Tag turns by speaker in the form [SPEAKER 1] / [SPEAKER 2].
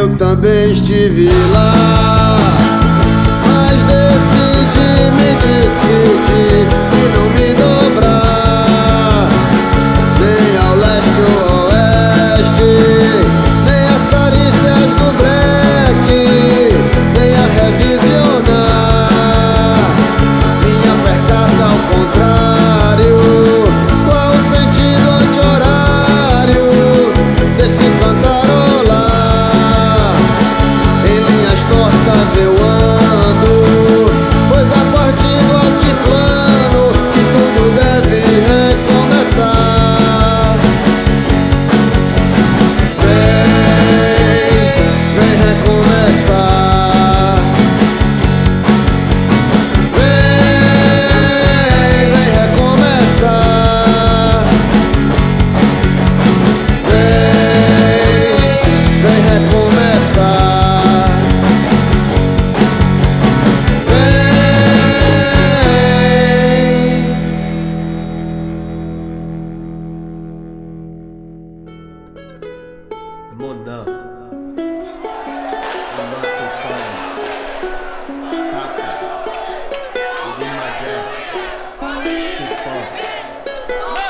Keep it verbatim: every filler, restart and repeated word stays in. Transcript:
[SPEAKER 1] Eu também estive lá, mas decidi me despedir e não me dobrar, nem ao leste ou oeste, nem as carícias do breque, nem a revisionar minha percata ao contrário. Qual o sentido anti-horário desse cantarolar? Em linhas tortas eu ando, pois a partir do altiplano que tudo deve recomeçar. Vem, vem recomeçar. Vem, vem recomeçar. Vem, vem recomeçar. Modão, Matupana, Tata, Irimajé, Tupã.